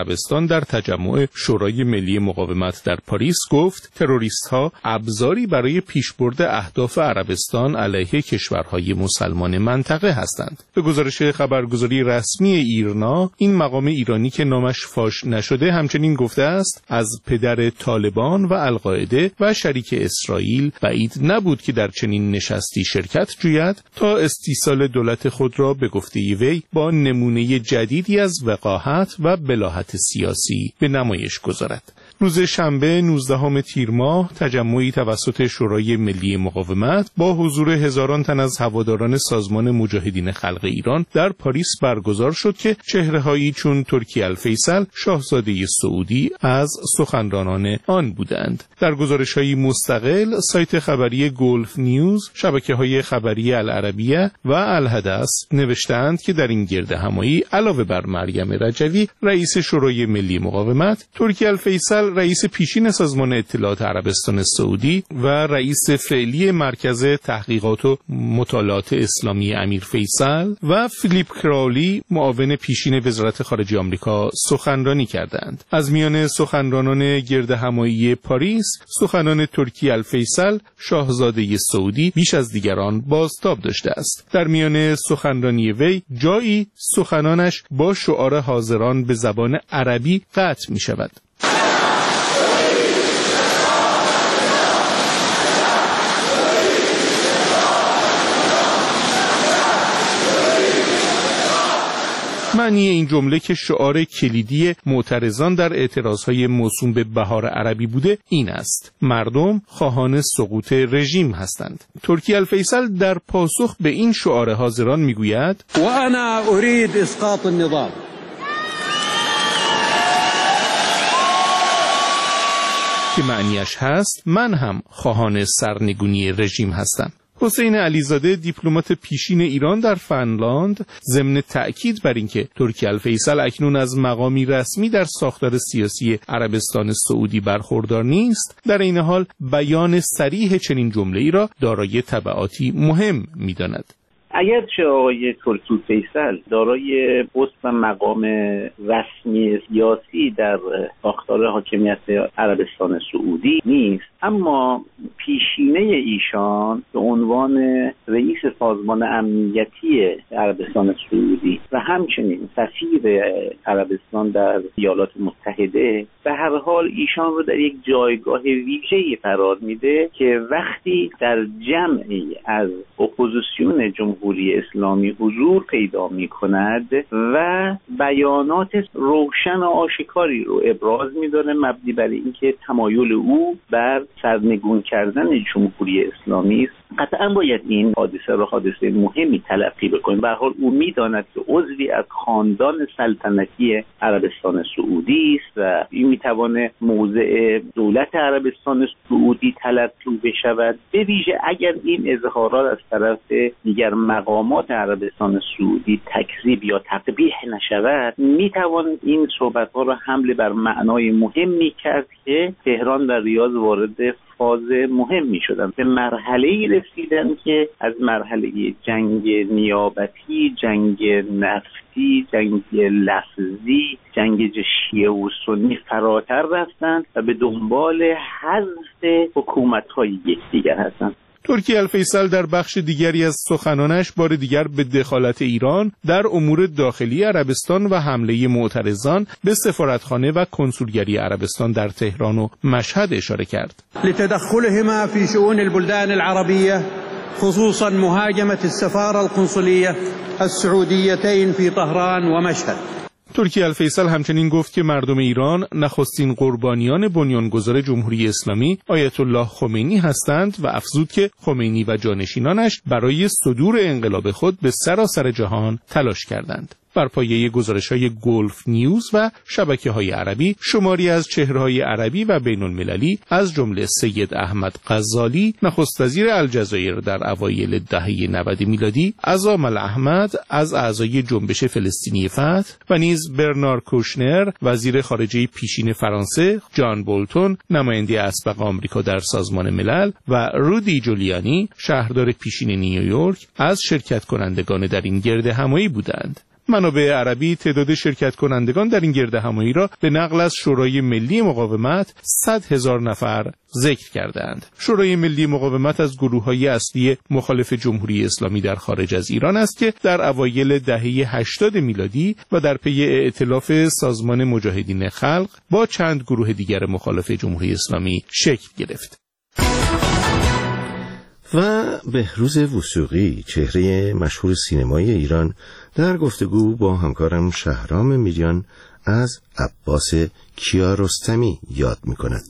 عربستان در تجمع شورای ملی مقاومت در پاریس گفت تروریست‌ها ابزاری برای پیشبرد اهداف عربستان علیه کشورهای مسلمان منطقه هستند. به گزارش خبرگزاری رسمی ایرنا، این مقام ایرانی که نامش فاش نشده همچنین گفته است از پدر طالبان و القاعده و شریک اسرائیل بعید نبود که در چنین نشستی شرکت جوید تا استیصال دولت خود را به گفته وی با نمونه جدیدی از وقاحت و بلاهت سیاسی به نمایش گذارد. روز شنبه 19 تیر ماه تجمعی توسط شورای ملی مقاومت با حضور هزاران تن از هواداران سازمان مجاهدین خلق ایران در پاریس برگزار شد که چهره‌هایی چون ترکی الفیصل شاهزاده سعودی از سخنرانان آن بودند. در گزارش‌های مستقل سایت خبری گلف نیوز، شبکه‌های خبری العربیه و الحدث نوشتند که در این گردهمایی علاوه بر مریم رجوی رئیس شورای ملی مقاومت، ترکی الفیصل رئیس پیشین سازمان اطلاعات عربستان سعودی و رئیس فعلی مرکز تحقیقات و مطالعات اسلامی امیر فیصل و فیلیپ کراولی معاون پیشین وزارت خارجه آمریکا سخنرانی کردند. از میان سخنرانان گردهمایی پاریس، سخنان ترکی الفیصل شاهزاده سعودی بیش از دیگران بازتاب داشته است. در میان سخنرانی وی جایی سخنانش با شعار حاضران به زبان عربی قطع می شود. معنی این جمله که شعار کلیدی معترضان در اعتراضهای موسوم به بهار عربی بوده این است: مردم خواهان سقوط رژیم هستند. ترکی الفیصل در پاسخ به این شعار حاضران میگوید: و انا اريد اسقاط النظام، که معنیش هست من هم خواهان سرنگونی رژیم هستم. حسین علیزاده دیپلمات پیشین ایران در فنلاند ضمن تأکید بر اینکه ترکی الفیصل اکنون از مقامی رسمی در ساختار سیاسی عربستان سعودی برخوردار نیست، در این حال بیان صریح چنین جمله‌ای را دارای تبعاتی مهم می‌داند. اگرچه آقای ترکی الفیصل دارای پست و مقام رسمی سیاسی در ساختار حاکمیت عربستان سعودی نیست، اما پیشینه ایشان به عنوان رئیس سازمان امنیتی عربستان سعودی و همچنین سفیر عربستان در ایالات متحده به هر حال ایشان رو در یک جایگاه ویژه‌ای قرار میده که وقتی در جمعی از اپوزیسیون جمهوری اسلامی حضور پیدا می کند و بیانات روشن و آشکاری رو ابراز می داره مبنی بر اینکه تمایل او بر سرنگون کردن جمهوری اسلامی است، قطعا باید این حادثه رو حادثه مهمی تلقی بکنیم. به هر حال او میداند که عضوی از خاندان سلطنتی عربستان سعودی است و این میتوانه موضع دولت عربستان سعودی تلقی بشود، به ویژه اگر این اظهارات از طرف دیگر مقامات عربستان سعودی تکذیب یا تقبیح نشود. میتوان این صحبت‌ها را حمل بر معنای مهمی کرد که تهران و ریاض وارد فاز مهمی شدن، به مرحله‌ای رسیدن که از مرحله جنگ نیابتی، جنگ نفتی، جنگ لفظی، جنگ شیعه و سنی فراتر رفتند و به دنبال حذف حکومت‌های یکدیگر هستند. ترکی الفیصل در بخش دیگری از سخنانش بار دیگر به دخالت ایران در امور داخلی عربستان و حمله معترضان به سفارتخانه و کنسولگری عربستان در تهران و مشهد اشاره کرد. لتدخلهما في شؤون البلدان العربية خصوصا مهاجمة السفارة القنصلية السعوديتين في طهران و مشهد. ترکی الفیصل همچنین گفت که مردم ایران نخستین قربانیان بنیانگذار جمهوری اسلامی آیت الله خمینی هستند و افزود که خمینی و جانشینانش برای صدور انقلاب خود به سراسر جهان تلاش کردند. بر پایه گزارش‌های گلف نیوز و شبکه‌های عربی، شماری از چهره‌های عربی و بین‌المللی از جمله سید احمد غزالی نخست وزیر الجزایر در اوایل دهه 90 میلادی، عزام الاحمد از اعضای جنبش فلسطینی فتح و نیز برنار کوشنر وزیر خارجه پیشین فرانسه، جان بولتون نماینده اسبق آمریکا در سازمان ملل و رودی جولیانی شهردار پیشین نیویورک از شرکت کنندگان در این گردهمایی بودند. منابع عربی تعداد شرکت کنندگان در این گردهمایی را به نقل از شورای ملی مقاومت 100,000 نفر ذکر کردند. شورای ملی مقاومت از گروه‌های اصلی مخالف جمهوری اسلامی در خارج از ایران است که در اوایل دهه 80 میلادی و در پی ائتلاف سازمان مجاهدین خلق با چند گروه دیگر مخالف جمهوری اسلامی شکل گرفت. و بهروز وثوقی، چهره مشهور سینمای ایران، در گفتگو با همکارم شهرام میریان از عباس کیارستمی یاد میکند.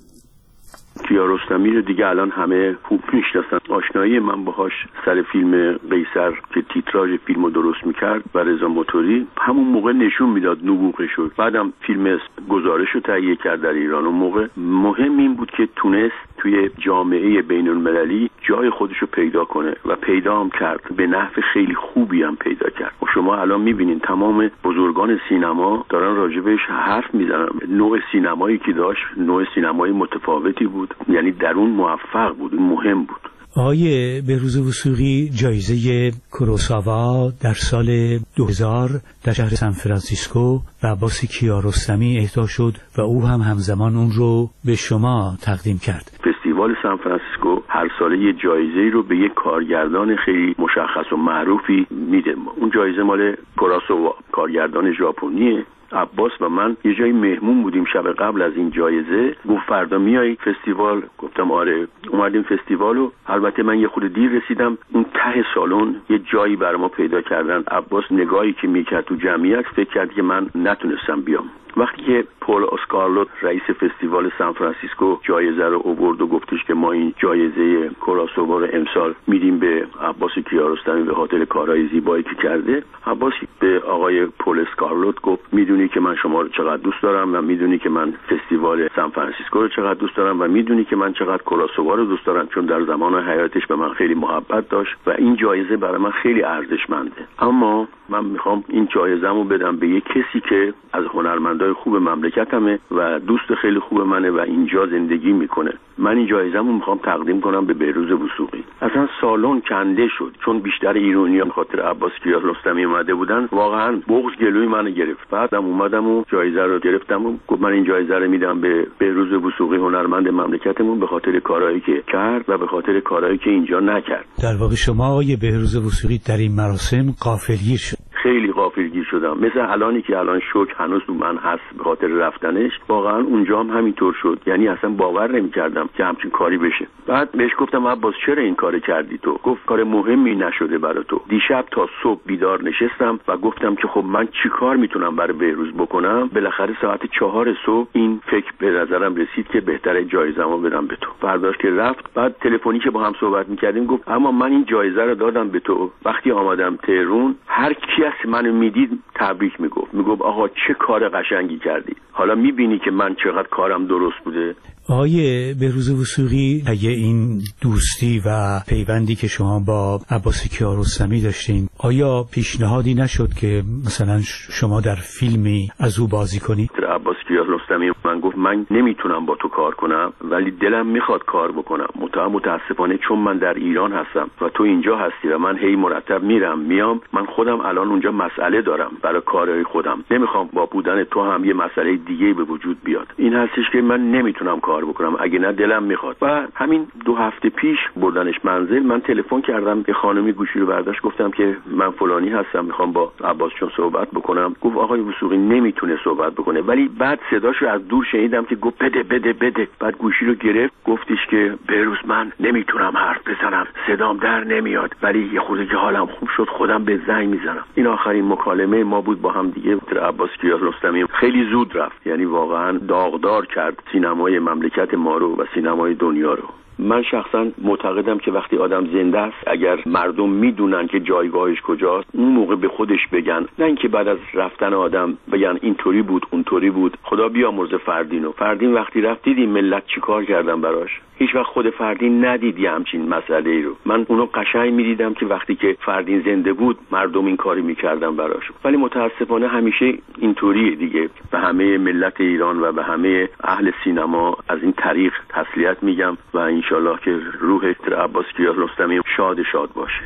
کیارستمی رو دیگه الان همه خوب میشناسن. آشنایی من باهاش سر فیلم قیصر که تیتراژ فیلمو درست میکرد و رضا موتوری همون موقع نشون میداد نبوغشو. بعدم فیلم گزارشو تهیه کرد در ایران. اون موقع مهم این بود که تونست توی جامعه بین المللی جای خودشو پیدا کنه و پیدا هم کرد. به نحو خیلی خوبی هم پیدا کرد. و شما الان میبینین تمام بزرگان سینما دارن راجبش حرف میزنن. نوع سینمایی که داشت نوع سینمایی متفاوتی بود، یعنی در اون موفق بود، مهم بود. آقای بهروز وثوقی، جایزه کوروساوا در سال 2000 در شهر سان فرانسیسکو و عباس کیارستمی اهدا شد و او هم همزمان اون رو به شما تقدیم کرد. فستیوال سان فرانسیسکو هر ساله یه جایزه رو به یک کارگردان خیلی مشخص و معروفی میده. اون جایزه مال کوروساوا، کارگردان ژاپنیه. عباس و من یه جایی مهمون بودیم شب قبل از این جایزه. گفت فردا میای فستیوال؟ گفتم آره. اومدیم فستیوالو. البته من یه خود دیر رسیدم. اون ته سالن یه جایی برای ما پیدا کردن. عباس نگاهی که میکرد تو جمعیت فکر کرد که من نتونستم بیام. وقتی که پول اسکارلوت رئیس فستیوال سان فرانسیسکو جایزه رو آورد و گفتش که ما این جایزه کوروساوا رو امسال میدیم به عباس کیارستمی به خاطر کارهای زیبایی که کرده، عباس به آقای پول اسکارلوت گفت میدونی که من شما رو چقدر دوست دارم و میدونی که من فستیوال سان فرانسیسکو رو چقدر دوست دارم و میدونی که من چقدر کوروساوا رو دوست دارم، چون در زمان حیاتش به من خیلی محبت داشت و این جایزه برای من خیلی ارزشمنده. اما من میخوام این جایزه‌مو بدم به یک کسی که از هنرمندای خوب مملکتمه و دوست خیلی خوب منه و اینجا زندگی میکنه. من این جایزه‌مو میخوام تقدیم کنم به بهروز وثوقی. اصلا سالن کنده شد، چون بیشتر ایرانیان خاطر عباس کیارستمی اومده بودن. واقعا بغض گلوی منو گرفت. بعدم اومدم و جایزه رو گرفتم و گفتم من این جایزه رو میدم به بهروز وثوقی، هنرمند مملکتمون، به خاطر کارهایی که کرد و به خاطر کارهایی که اینجا نکرد. در واقع شما آقای بهروز وثوقی در این مراسم غافلگیر شد. خیلی غافلگیر شدم. مثل الانی که الان شوک هنوز تو من هست به خاطر رفتنش، واقعا اونجا هم همینطور شد. یعنی اصلا باور نمی‌کردم که همچین کاری بشه. بعد بهش گفتم عباس چرا این کارو کردی تو؟ گفت کار مهمی نشده برای تو. دیشب تا صبح بیدار نشستم و گفتم که خب من چیکار میتونم برای بهروز بکنم. بالاخره ساعت 4 صبح این فکر به نظرم رسید که بهتره جایزه‌مو بدم به تو. فرداش که رفت، بعد تلفنی که با هم صحبت می‌کردیم گفت اما من این جایزه رو دادم به تو. وقتی آمدم تهران هر کی منو میدید تبریک میگفت آقا چه کار قشنگی کردی. حالا میبینی که من چقدر کارم درست بوده. آقای بهروز وثوقی، اگه این دوستی و پیوندی که شما با عباس کیارستمی داشتین، آیا پیشنهادی نشد که مثلا شما در فیلمی از او بازی کنید؟ عباس کیارستمی من گفت من نمیتونم با تو کار کنم ولی دلم میخواد کار بکنم. متاسفانه چون من در ایران هستم و تو اینجا هستی و من هی مرتب میام، من خودم الان اونجا مسئله دارم برای کارهای خودم. نمیخوام با بودن تو هم یه مسئله دیگه به وجود بیاد. این هستش که من نمیتونم کار بکنم، اگه نه دلم میخواد. و همین 2 هفته پیش بردنش منزل، من تلفن کردم به خانمی، گوشی رو برداشت، گفتم که من فلانی هستم میخوام با عباس چون صحبت بکنم. گفت آقای وثوقی نمیتونه صحبت بکنه. ولی بعد صداشو از دور شنیدم که گفت بده. بعد گوشی رو گرفت، گفتش که بهروز من نمیتونم حرف بزنم، صدام در نمیاد، ولی یه خورده که حالم خوب شد خودم به زنگ میزنم. این آخرین مکالمه ما بود با هم دیگه. عباس کیارستمی خیلی زود رفت، یعنی واقعا داغدار کرد سینمای مملکت ما رو و سینمای دنیا رو. من شخصا معتقدم که وقتی آدم زنده است، اگر مردم میدونن که جایگاهش کجاست، اون موقع به خودش بگن، نه اینکه بعد از رفتن آدم بگن اینطوری بود اونطوری بود. خدا بیامرزه فردین وقتی رفت دیدی ملت چیکار کردن براش. هیچ وقت خود فردین ندیدی همچین مسئله ای رو. من اونو قشنگ میدیدم که وقتی که فردین زنده بود مردم این کاری میکردن براش. ولی متاسفانه همیشه اینطوریه دیگه. به همه ملت ایران و به همه اهل سینما از این طریق تسلیت میگم و انشالله که روح عباس کیارستمی شاد باشه.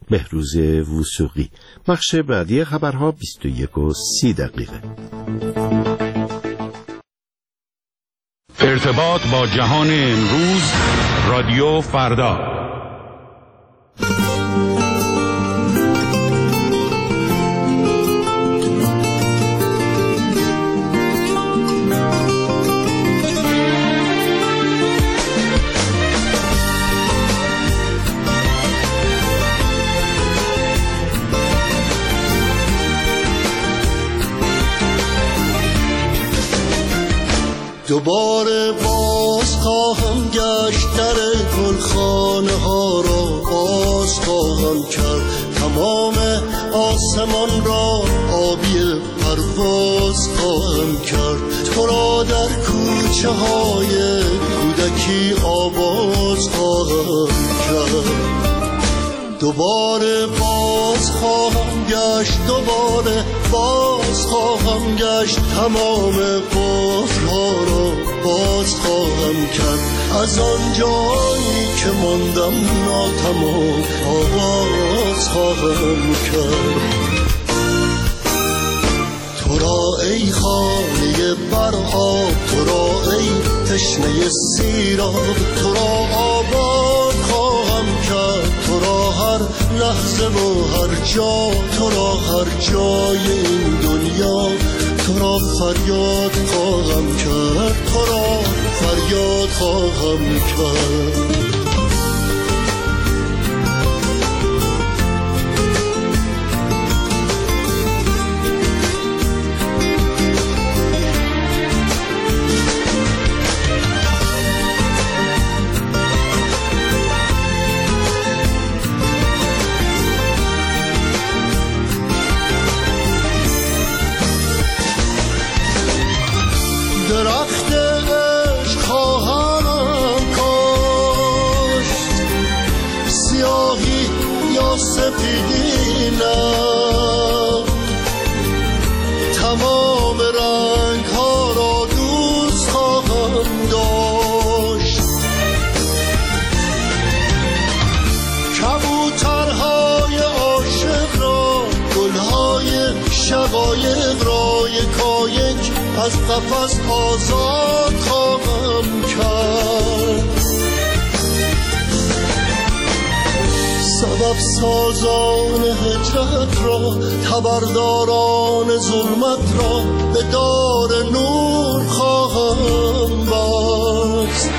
بهروز وثوقی. بخش بعدی خبرها 21:30. ارتباط با جهان امروز، رادیو فردا. دوباره باز خواهم گشت، در گلخانه ها را باز خواهم کرد، تمام آسمان را آبی پرواز خواهم کرد، تو را در کوچه های کودکی آواز خواهم کرد. دوباره باز خواهم گشت، دوباره باز خواهم گشت، تمام قفل‌ها را باز خواهم کرد، از آن جایی که ماندم ناتمام آغاز خواهم کرد. تو را ای خانه بر آب، تو را ای تشنه سیراب، تو را آباد خواهم کرد، تو را هر لحظه و هر جا، تو را هر جای این دنیا، تو را فریاد خواهم کرد، تو را فریاد خواهم کرد. درخت عشق خواهم کاشت، سیاهی یا سپیدی نه، تمام رنگ ها را دوست خواهم داشت، کبوترهای عاشق را، گلهای شقایق را یکایک از قفس آزاد خواهم کرد، سبب سازان هجرت را، خبرداران ظلمت را به دار نور خواهم بست،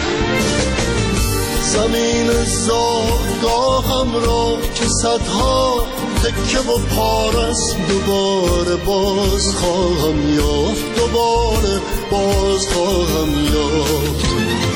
زمین زادگاهم را که صدها تکه و پارس دوباره باز خواهم یافت، دوباره باز خواهم یافت.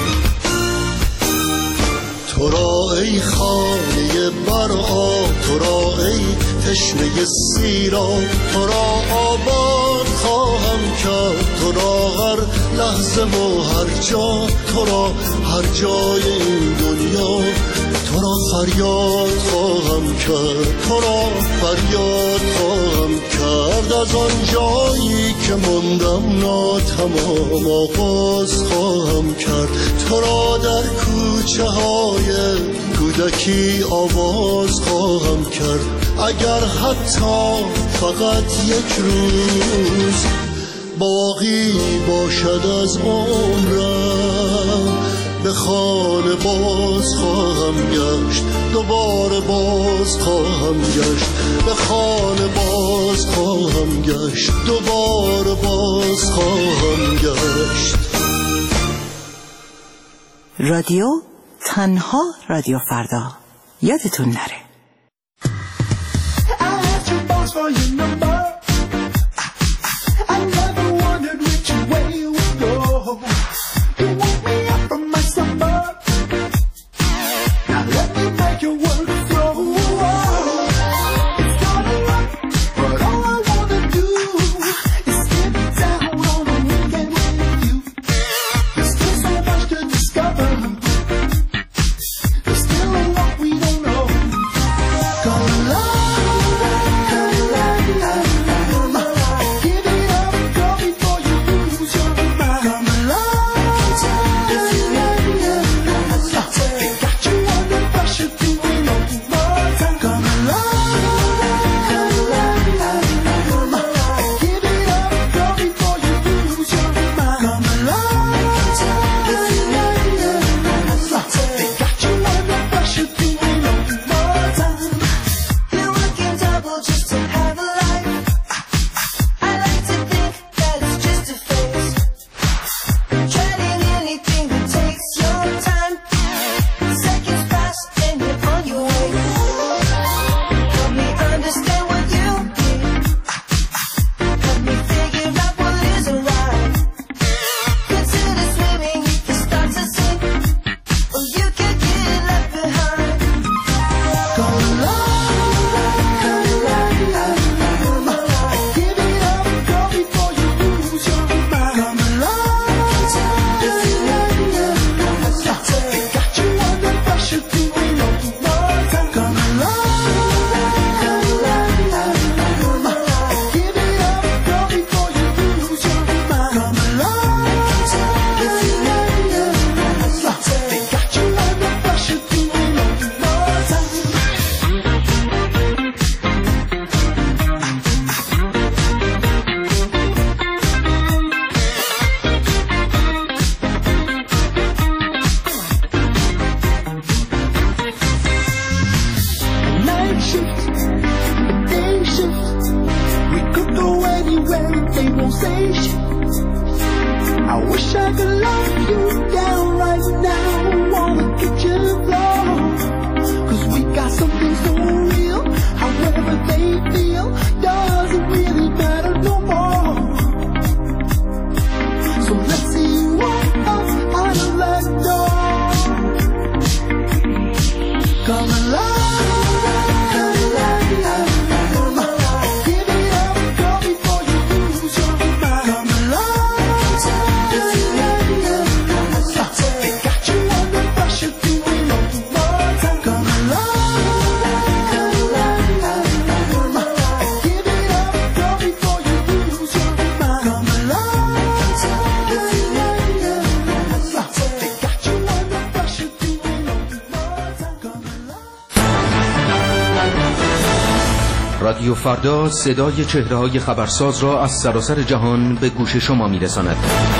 تو را ای خانه بر آب، تو را ای تشنه سیراب، تو را آباد خواهم کرد، تو را هر لحظه و هر جا، تو را هر جای این دنیا، تو را فریاد خواهم کرد، تو را فریاد خواهم کرد، از آن جایی که ماندم ناتمام آغاز خواهم کرد، تو را در کوچه های کودکی آواز خواهم کرد، اگر حتی فقط یک روز باقی باشد از عمرم، به خانه باز خواهم گشت، دوباره باز خواهم گشت، به خانه باز خواهم گشت، دوباره باز خواهم گشت. رادیو تنها رادیو فردا، یادتون نره. I could lock you down right now on the kitchen floor, 'cause we got something so real, however they feel doesn't really matter no more. So let's see you walk up out of that door. Come alive. رادیو فردا صدای چهره‌های خبرساز را از سراسر جهان به گوش شما می‌رساند.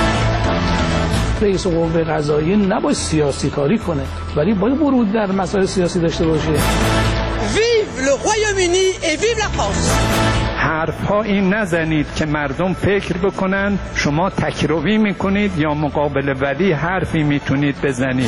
رئیس قوه قضاییه نباید سیاسی کاری کنه، ولی باید ورود در مسائل سیاسی داشته باشه. Vive le Royaume-Uni et vive la France. حرفا این نزنید که مردم فکر بکنن شما تکروی میکنید یا مقابل ولی حرفی میتونید بزنید.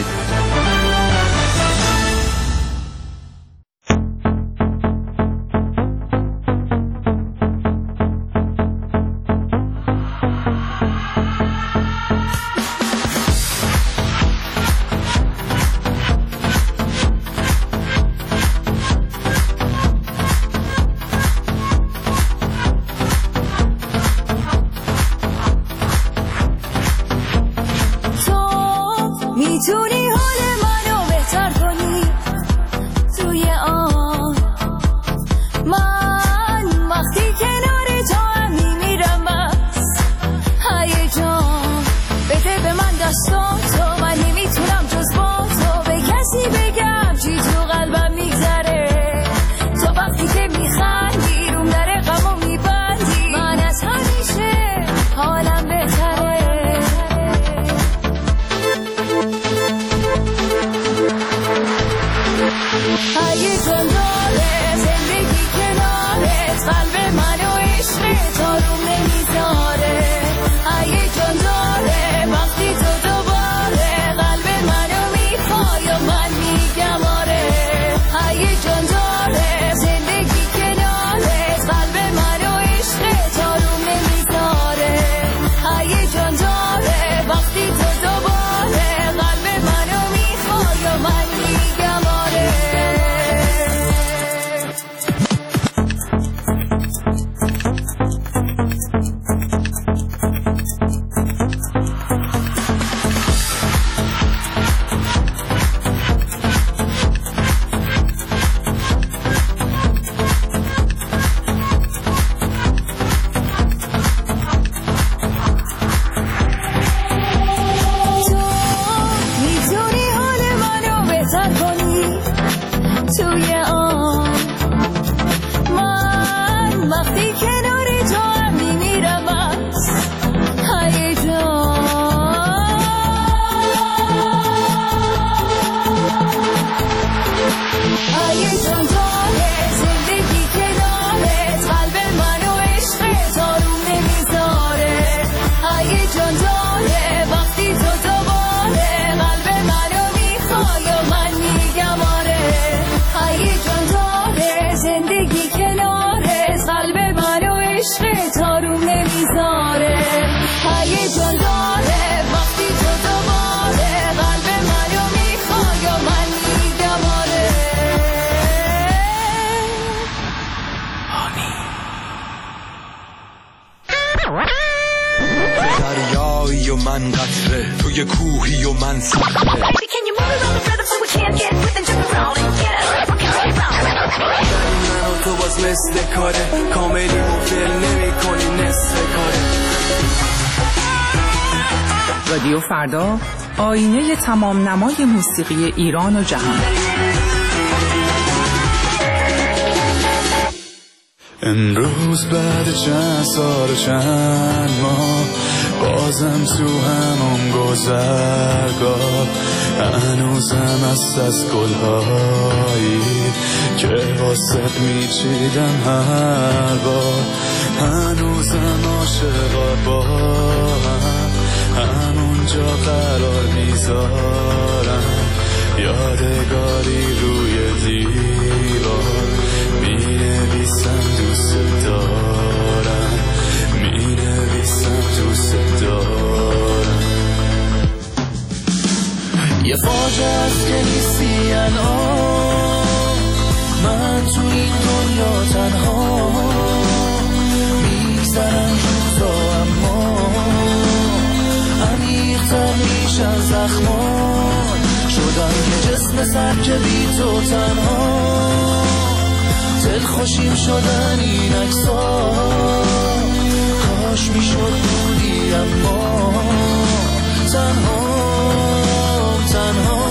میتونی حال منو بهتر کنی توی آن من وقتی کنار تو هم میمیرم بس هیجان بده به من دستاتو من نمیتونم جز با تو به کسی بگم چی تو قلبم میگذره تو وقتی که میخندی روم در غمو میبندی من از همیشه حالم بهتره هیجان داره زندگی کنارت قلب منو عشقت آروم نمیذاره هیجان داره وقتی تو دوباره قلب منو میخوای و من میگم آره هیجان داره زندگی کنارت قلب منو عشقت آروم نمیذاره هیجان داره وقتی تو دوباره قلب منو میخوای و من میگم آره میتونی حال منو بهتر کنی توی آن من وقتی کنار تو هم میمیرم از هیجان داره زندگی کنارت قلب منو عشقت آروم نمیذاره هیجان داره وقتی تو دوباره قلب منو میخوای و من میگم آره هیجان داره زندگی کنارت قلب منو عشقت آروم نمیذاره هیجان داره وقتی تو دوباره قلب منو میخوای و من میگم آره دریایی و من قطره توی کوهی و من صخره من تو باز مثل کاره کاملی و فیل نمی کنی نصف کاره رادیو فردا آینه تمام نمای موسیقی ایران و جهان. امروز بعد چند سال و چند ماه بازم تو همون گذرگاه هنوزم هست از گلهایی که واسه میچیدم هر بار هنوزم عاشقا با همون اونجا قرار میذارم، یادگاری روی دیوار مینویسم دوست دارم، مینویسم دوست دارم. یه فاجعه است که نیستی الان، من تو این دنیا تنها میگذرم روزا، اما عمیق‌تر میشن زخمان، شدم که جسم سر که بی تو تنها، دلخوشیم شدن این عکس‌ها، کاش میشد بودی اما تنها تنها.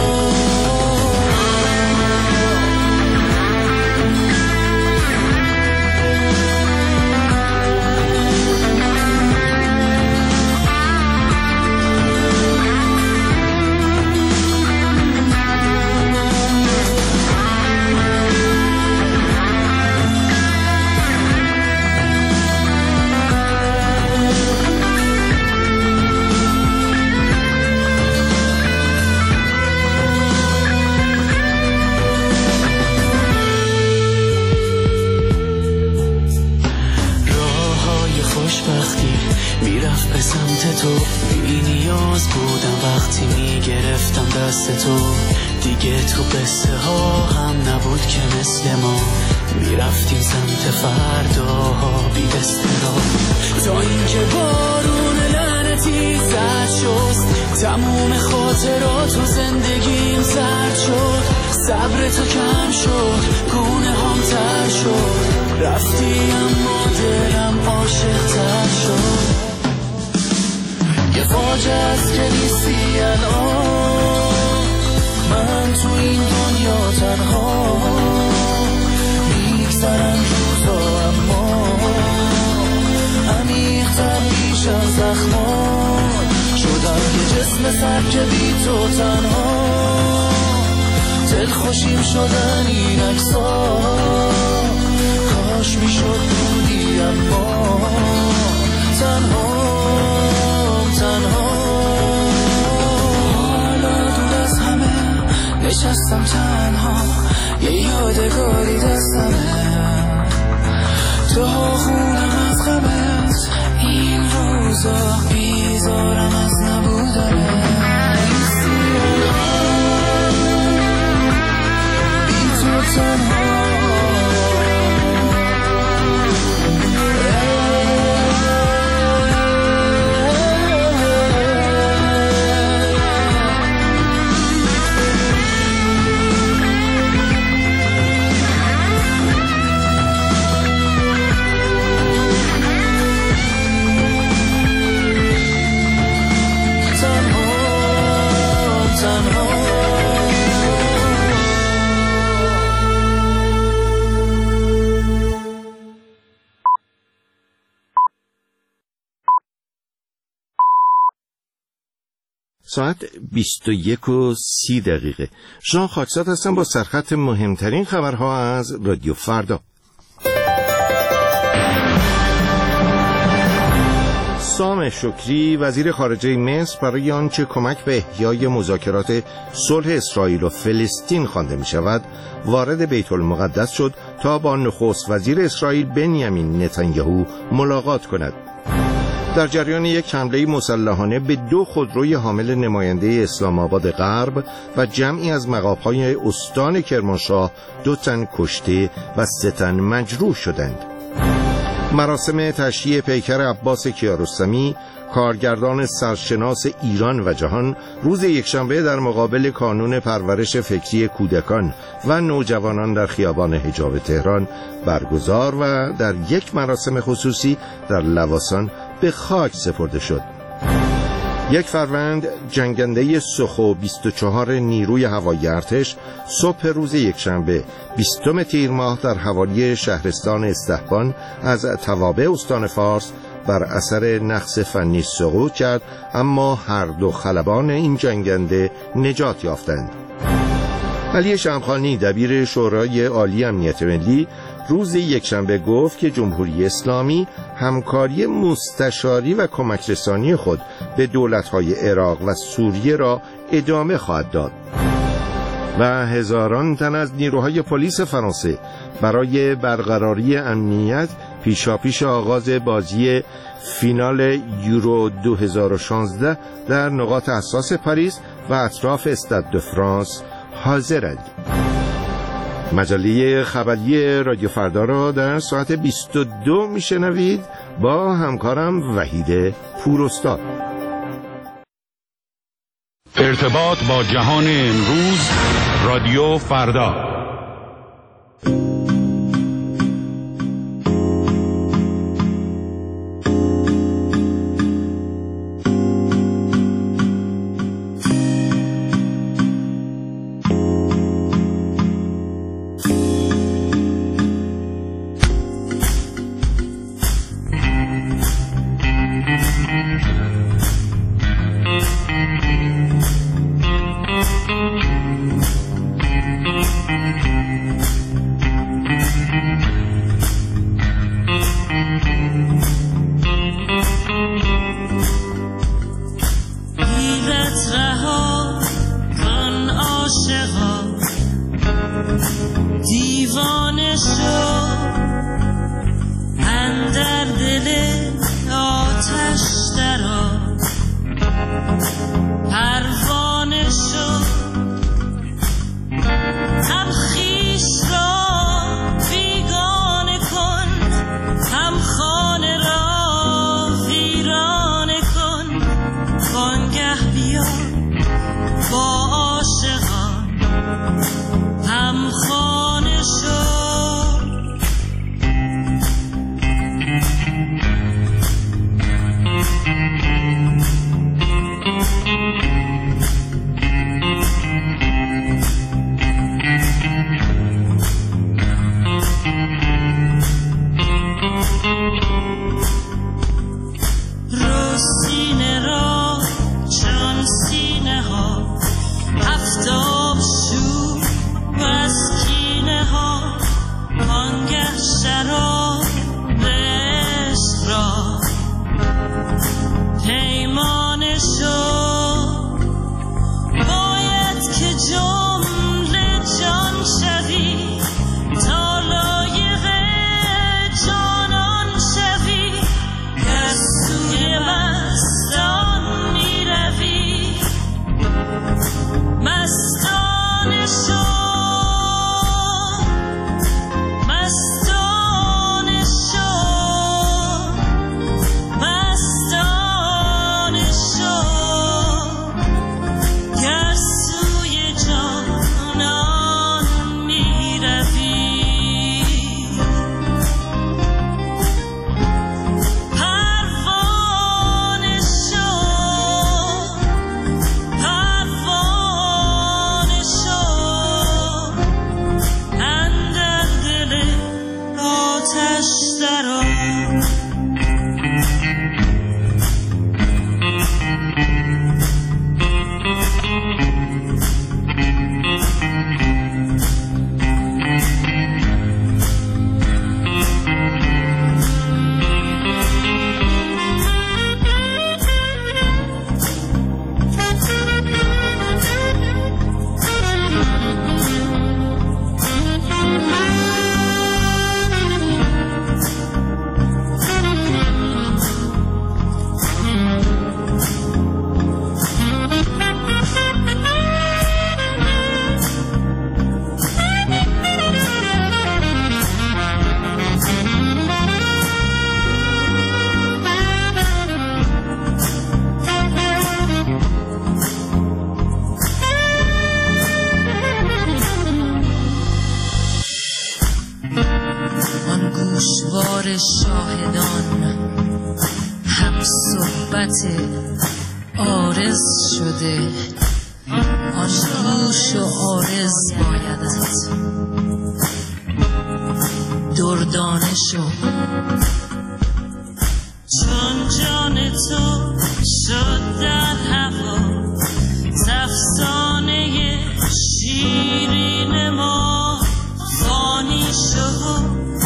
میرفت به سمت تو، بی نیاز بودم وقتی میگرفتم دست تو، دیگه تو قصه ها هم نبود که مثل ما، میرفتیم سمت فرداها بی استراحت، تا اینکه بارون لعنتی زد شست، تموم خاطرات و زندگیم زرد شد، صبر تو کم شد، گونه هم تر شد، رفتی اما دلم عاشق تر شد. یه فاجعه است که نیستی الان، من تو این دنیا تنها میگذرم روزا، اما عمیق‌تر میشن زخمان، شدم یه جسم سر که بی تو تنها، دلخوشیم شدن این عکس‌ها، کاش میشد بودی اما تنها تنها. حالا دور از همه نشستم تنها، یه یادگاری دستمه، تو خونم از غمت، این روزا بیزارم از نبودنه، بی تو تنها. ساعت 21:30. ژان خاکزاد هستم با سرخط مهمترین خبرها از رادیو فردا. سام شکری وزیر خارجه مصر برای آنچه کمک به احیای مذاکرات صلح اسرائیل و فلسطین خوانده می شود وارد بیت المقدس شد تا با نخست وزیر اسرائیل بنیامین نتانیاهو ملاقات کند. در جریان یک حمله مسلحانه به 2 خودروی حامل نماینده اسلام آباد غرب و جمعی از مغاب‌های استان کرمانشاه 2 تن کشته و 3 تن مجروح شدند. مراسم تشییع پیکر عباس کیارستمی، کارگردان سرشناس ایران و جهان، روز یکشنبه در مقابل کانون پرورش فکری کودکان و نوجوانان در خیابان حجاب تهران برگزار و در یک مراسم خصوصی در لواسان به خاک سپرده شد. 1 فروند جنگنده سخو 24 نیروی هوایی ارتش صبح روز یکشنبه 20 تیر ماه در حوالی شهرستان استحبان از توابع استان فارس بر اثر نقص فنی سقوط کرد، اما هر 2 خلبان این جنگنده نجات یافتند. علی شمخانی دبیر شورای عالی امنیت ملی روز یکشنبه گفت که جمهوری اسلامی همکاری مستشاری و کمک رسانی خود به دولت‌های عراق و سوریه را ادامه خواهد داد و هزاران تن از نیروهای پلیس فرانسه برای برقراری امنیت پیشاپیش آغاز بازی فینال یورو 2016 در نقاط حساس پاریس و اطراف استاد دو فرانس حاضرند. مجله خبری رادیو فردا را در ساعت 22 میشنوید با همکارم وحید پوراستاد. ارتباط با جهان امروز، رادیو فردا. شاهدان هم صحبت عارض شده، آن گوش و عارض بایدت دردانه شو، چون جان تو شد در هوا افسانه شیرین ما، فانی شو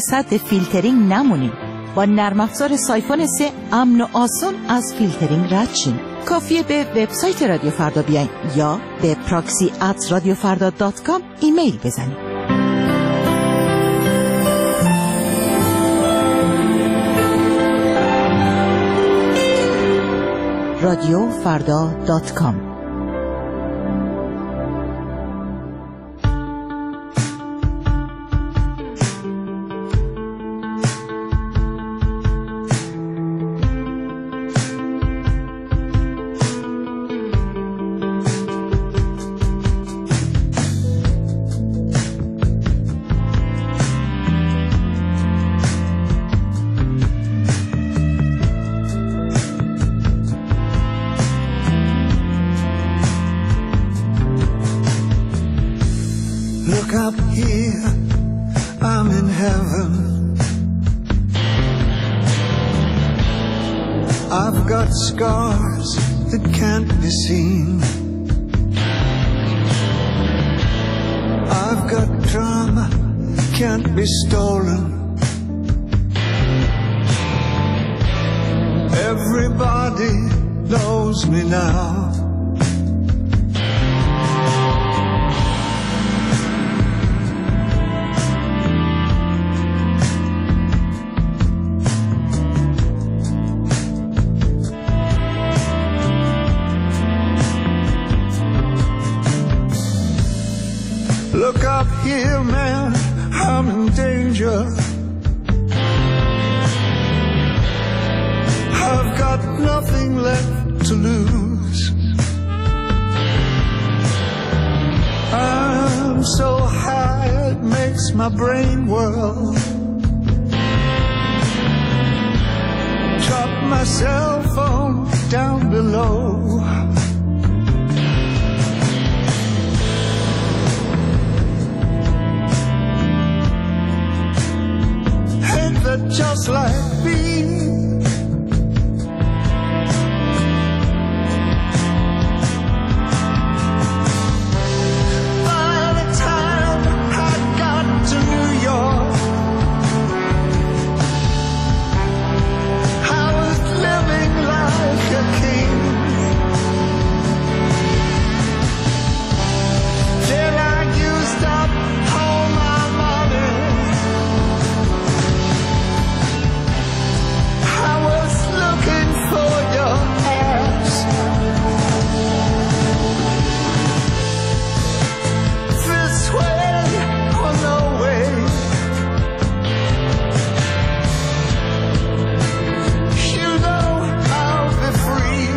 صد فیلترینگ نمونیم. با نرم افزار سایفون 3 امن و آسان از فیلترینگ رد شیم. کافیه به وبسایت رادیو فردا بیاین یا به proxy@radiofarda.com ایمیل بزنید. radiofarda.com. Look up here, I'm in heaven. I've got scars that can't be seen. I've got drama, can't be stolen. Everybody knows me now. Look up here, man, I'm in danger. I've got nothing left to lose. I'm so high it makes my brain whirl. Drop my cell phone down below. Just like me, by the time I got to New York, I was living like a king. Then I used up all my money. Looking for your ass. This way or no way. You know I'll be free.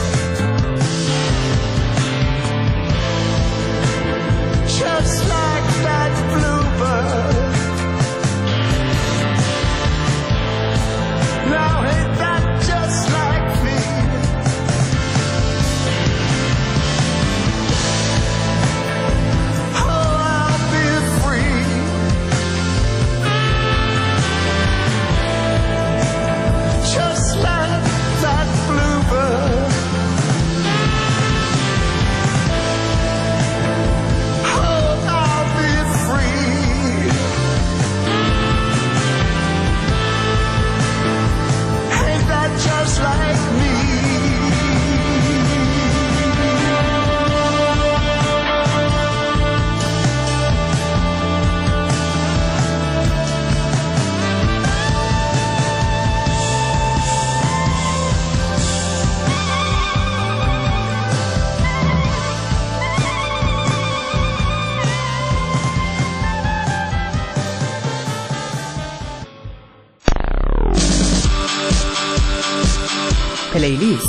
Just like that bluebird. Now ain't that just like me? Oh, I'll be free. Just like that bluebird. Oh, I'll be free. Ain't that just like me? پلیلیست.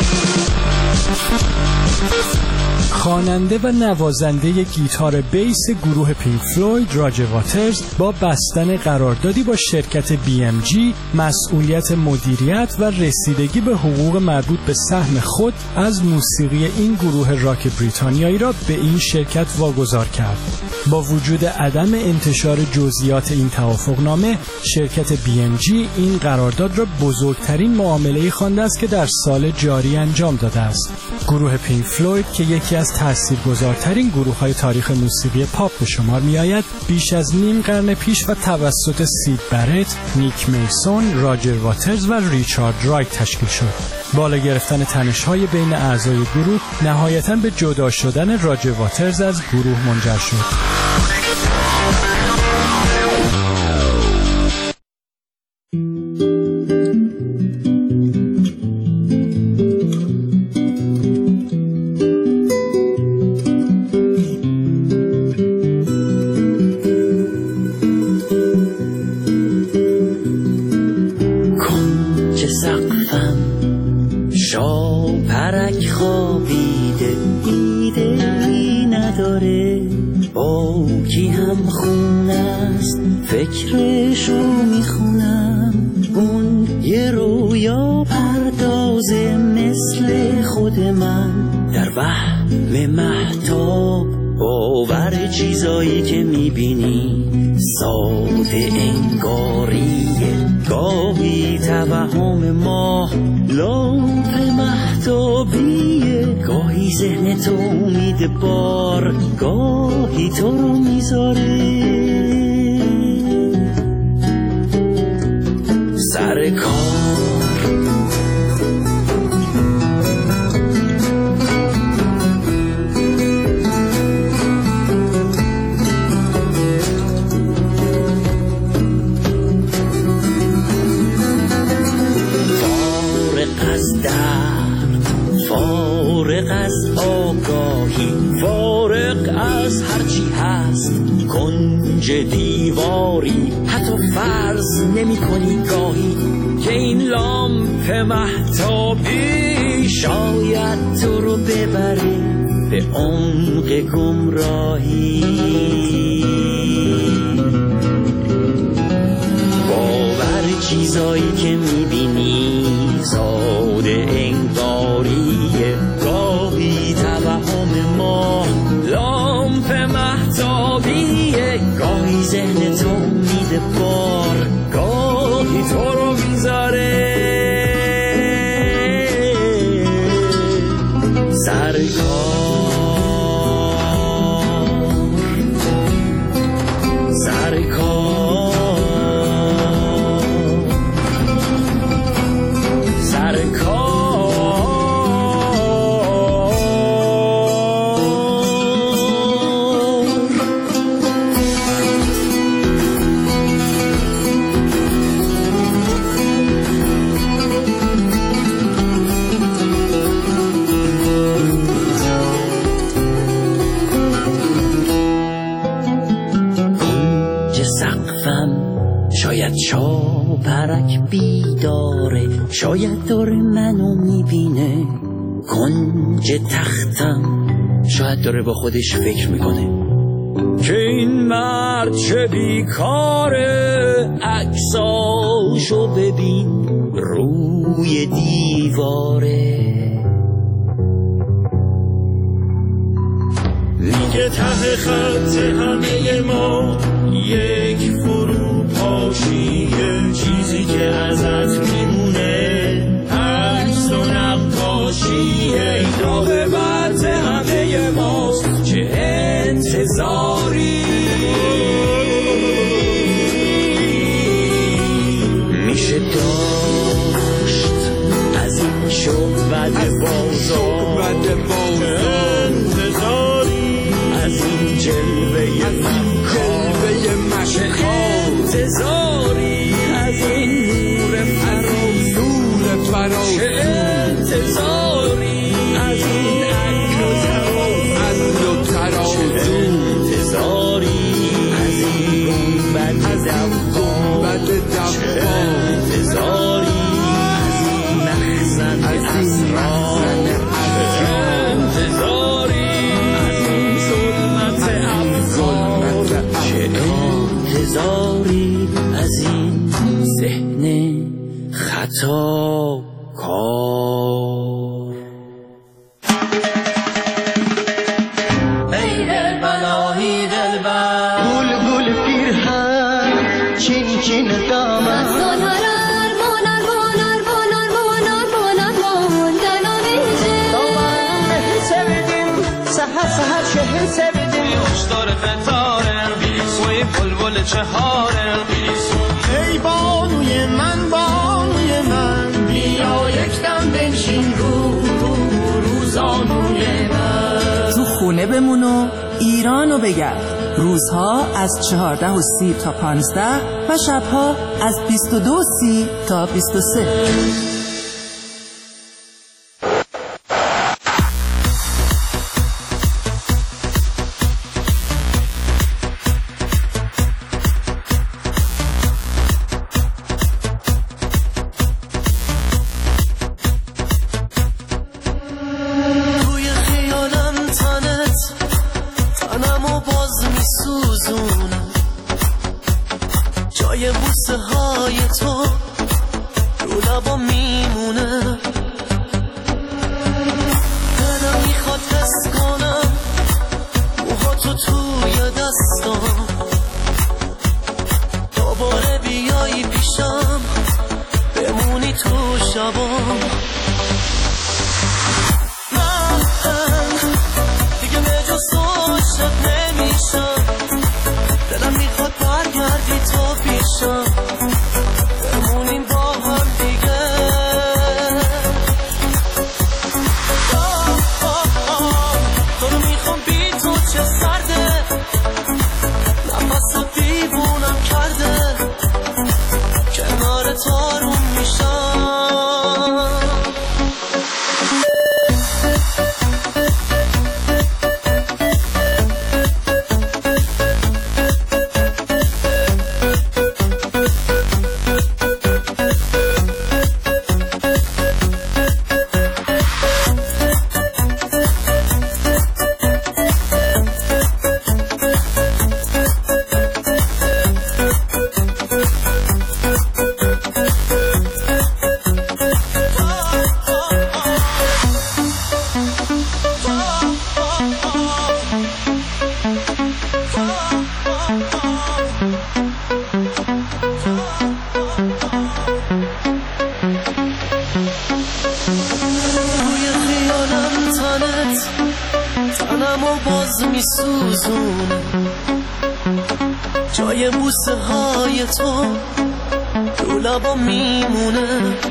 خواننده و نوازنده گیتار بیس گروه پینک فلوید راجر واترز با بستن قراردادی با شرکت BMG مسئولیت مدیریت و رسیدگی به حقوق مربوط به سهم خود از موسیقی این گروه راک بریتانیایی را به این شرکت واگذار کرد. با وجود عدم انتشار جزئیات این توافقنامه، شرکت BMG این قرارداد را بزرگترین معامله خوانده است که در سال جاری انجام داده است. گروه پینک فلوید که یکی از تاثیرگذارترین گروه‌های تاریخ موسیقی پاپ به شمار می‌آید، بیش از نیم قرن پیش و توسط سید برت، نیک میسون، راجر واترز و ریچارد رایت تشکیل شد. بالا گرفتن تنش‌های بین اعضای گروه نهایتاً به جدا شدن راجر واترز از گروه منجر شد. فکرشو میخونم، اون یه رویا پردازه مثل خود من، در وهم مهتاب باور چیزایی که میبینی ساده انگاریه، گاهی توهم ما لامپ مهتابیه، گاهی ذهن تو امید بار، گاهی تو رو میذاره سر کار. فارغ از درد، فارغ از آگاهی، فارغ از هرچی هست کنج دیواری، حتی فرض نمی کنی گاهی که این لامپ مهتابی شاید تو رو ببره به عمق گمراهی. باور چیزایی که میبینی ساده انگاریه، گاهی توهم ما لامپ مهتابیه، گاهی ذهن تو میده بار، گاهی تو رو میذاره سر کار، سر کار، سر کار. شاید چاپرک بیداره، شاید داره منو میبینه، کنج تختم شاید داره با خودش فکر میکنه که این مرد چه بیکاره، عکساشو ببین روی دیواره، میگه ته خط همه ما یک فرو پاشیه، چیزی که ازت میمونه عکس و نقاشیه، عاقبت همه ماست چه انتظاری، میشه داشت از این شعبد بازار انتظاری، از این جلوه انتظاری، از این نور فراز چه انتظاری، از این عقل و تراز چه انتظاری، از این گنبد چه انتظاری، از این مخزن اسرار چه انتظاری، از این ظلمت افکار چه انتظاری، از این ذهن خطا کار. ای دلبلایی دلبر گل گل پیرهن چین چین دامن چهار قیزون. ای بانوی من بانوی من، بیا یک دم بنشین روزانوی من. تو خونه بمون و ایرانو بگرد. روزها از 14:30 تا 15 و شبها از 22:30 تا 23. جای بوسه های تو رو لبا میمونه، دلم میخواد حس کنم موها تو توی دستام، دوباره بیایی پیشم بمونی تو شبام. من دیگه به جز تو عاشق نمیشم، دلم میخواد برگردی تو پیشم بمونیم با هم دیگه. تو رو میخوام بی تو چه سرده، نفس رو دیوونم کرده، کنار تو روم میشم. جای بوسه های تو رو لبا میمونه،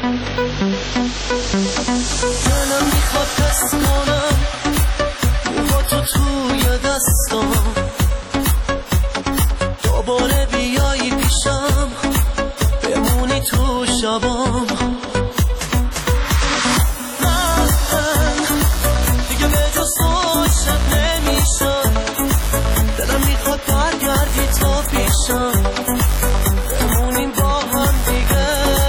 دلم میخواد حس کنم موها تو توی دستام، دوباره بیایی پیشم بمونی تو شبام. من دیگه به جز تو عاشق نمیشم، دلم میخواد برگردی تو پیشم بمونیم با هم دیگه.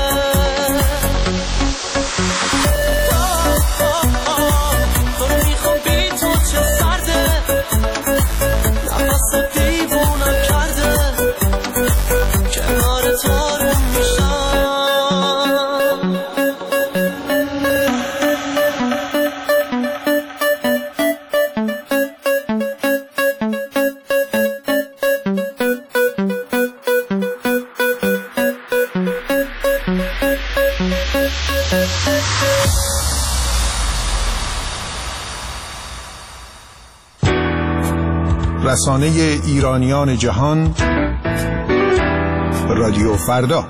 تو رو میخوام بی تو چه سرده، نفس دیوونم کرده، کنار تو رو میشم. رسانه ایرانیان جهان، رادیو فردا.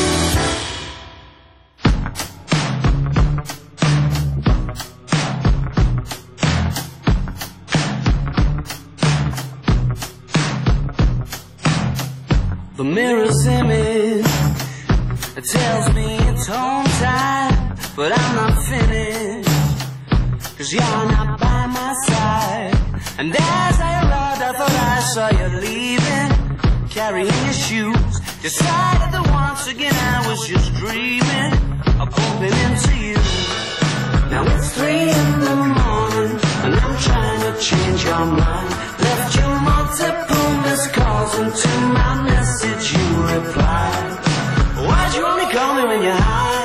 The mirror's image, it tells me it's home time, but I'm not finished, 'cause you're not by my side. And as I arrived, I thought I saw you leaving, carrying your shoes. Decided that once again I was just dreaming of bumping into you. Now it's 3 in the morning, and I'm trying to change your mind. Left you multiple missed calls, and to my message you replied. Why'd you only call me when you're high?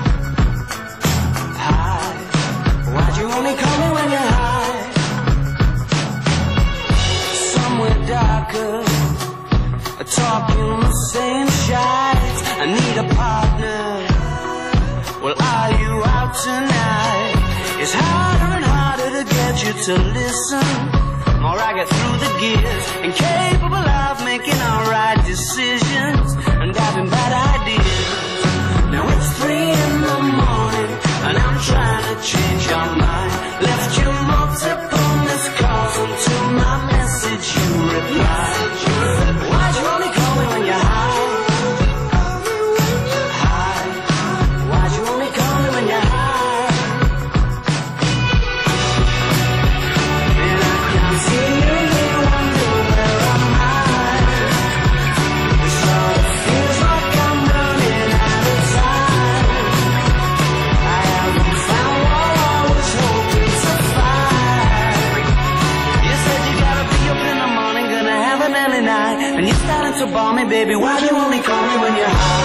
High. Why'd you only call me when you're high? Somewhere darker, talking the same shit. I need a partner. Well, are you out tonight? It's harder and harder to get you to listen. more I get through the gears, incapable of making all right decisions and having bad ideas. Now it's 3 in the morning and I'm trying to change your mind. Left you multiple missed calls until my message you replied. Why'd you only call me when you're high? Why'd you only call me when you're high? And I can't see you wonder where am I? It sort of feels like I'm running out of time. I haven't found what I was hoping to find. You said you gotta be up in the morning, gonna have an early night, and you're starting to bore me, baby. Why'd you only call me when you're high?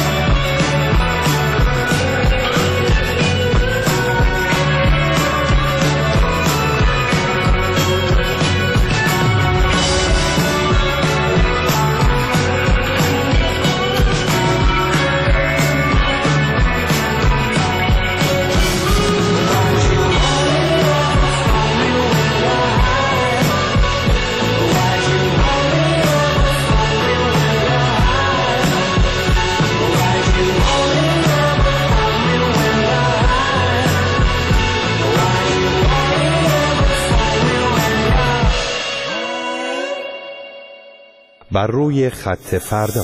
بر روی خط فردا.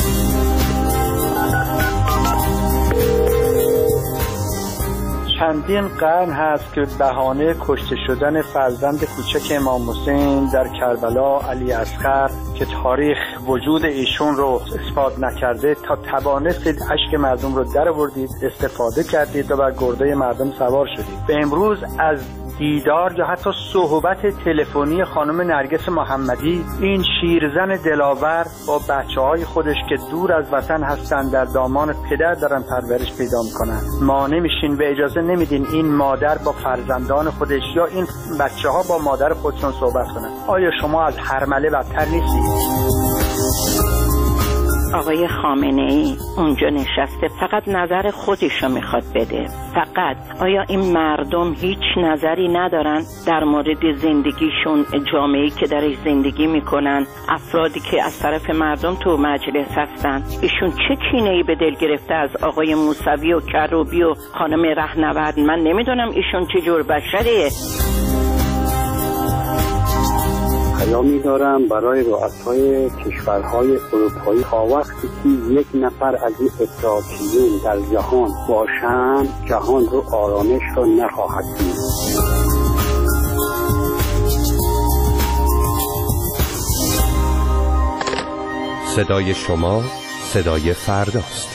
چندین قرن هست که بهانه کشته شدن فرزند کوچک امام حسین در کربلا علی اصغر که تاریخ وجود ایشون رو اثبات نکرده تا توانستید اشک مردم رو درآوردید، استفاده کردید و بر گرده مردم سوار شدید. به امروز از دیدار یا حتی صحبت تلفنی خانم نرگس محمدی، این شیرزن دلاور با بچه‌های خودش که دور از وطن هستن در دامان پدر دارن پرورش پیدا میکنن، ما نمیشین و اجازه نمیدین این مادر با فرزندان خودش یا این بچه‌ها با مادر خودشون صحبت کنن. آیا شما از هرمله بدتر نیستید؟ آقای خامنه‌ای اونجا نشسته، فقط نظر خودشو میخواد بده. فقط آیا این مردم هیچ نظری ندارن در مورد زندگیشون، جامعه‌ای که درش زندگی میکنن، افرادی که از طرف مردم تو مجلس هستن؟ ایشون چه کینه‌ای به دل گرفته از آقای موسوی و کروبی و خانم رهنورد؟ من نمیدونم ایشون چه جور بشریه. پیامی دارم برای رؤسای کشورهای اروپایی تا وقتی که یک نفر از این اتحادیون در جهان باشند، جهان رو آرامش رو نخواهد دید. صدای شما صدای فرداست.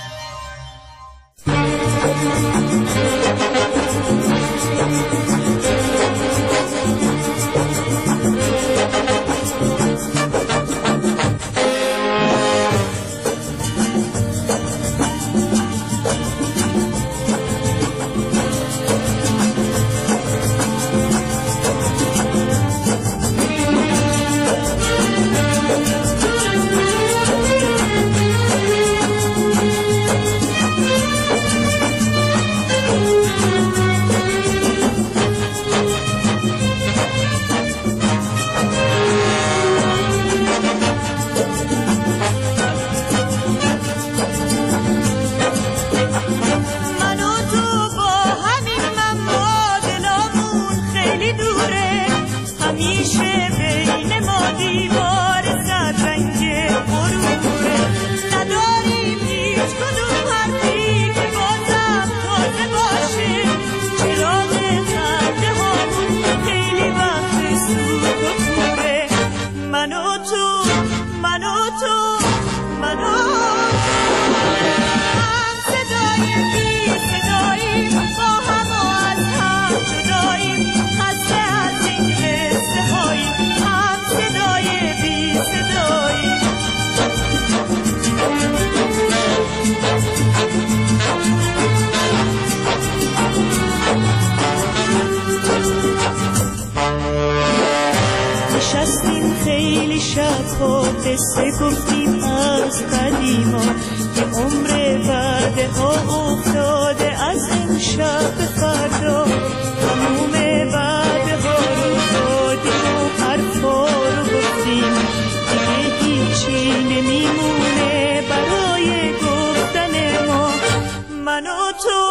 نشستیم خیلی شبها قصه گفتیم از قدیما که عمر وعده ها افتاده از امشب به فردا، تموم وعده ها رو دادیم تو